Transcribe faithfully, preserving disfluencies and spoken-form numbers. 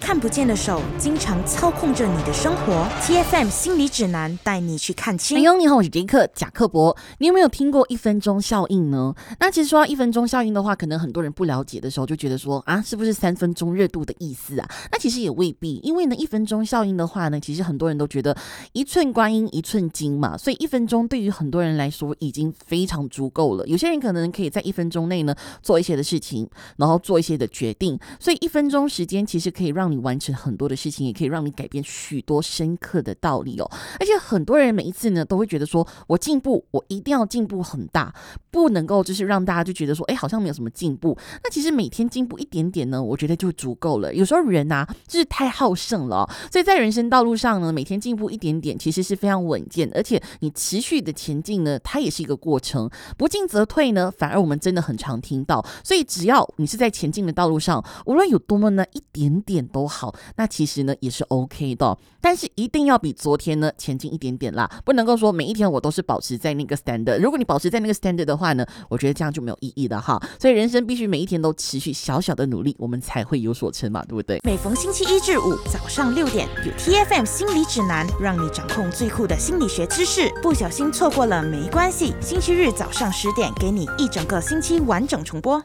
看不见的手经常操控着你的生活。 T F M 心理指南带你去看清。 哎呦，你好，我是杰克贾克伯。你有没有听过一分钟效应呢？那其实说到一分钟效应的话，可能很多人不了解的时候就觉得说啊，是不是三分钟热度的意思啊？那其实也未必，因为呢一分钟效应的话呢，其实很多人都觉得一寸光阴一寸金嘛，所以一分钟对于很多人来说已经非常足够了。有些人可能可以在一分钟内呢做一些的事情，然后做一些的决定，所以一分钟时间其实可以让你完成很多的事情，也可以让你改变许多深刻的道理哦。而且很多人每一次呢都会觉得说，我进步，我一定要进步很大，不能够就是让大家就觉得说，哎，好像没有什么进步。那其实每天进步一点点呢，我觉得就足够了。有时候人啊就是太好胜了哦，所以在人生道路上呢，每天进步一点点其实是非常稳健，而且你持续的前进呢，它也是一个过程。不进则退呢，反而我们真的很常听到。所以只要你是在前进的道路上，无论有多么呢一点点都好，那其实呢也是 OK 的哦。但是一定要比昨天呢前进一点点啦，不能够说每一天我都是保持在那个 standard。如果你保持在那个 standard 的话呢，我觉得这样就没有意义了哈。所以人生必须每一天都持续小小的努力，我们才会有所成嘛，对不对？ 每逢星期一至五早上六点，有 T F M 心理指南，让你掌控最酷的心理学知识。不小心错过了没关系，星期日早上十点给你一整个星期完整重播。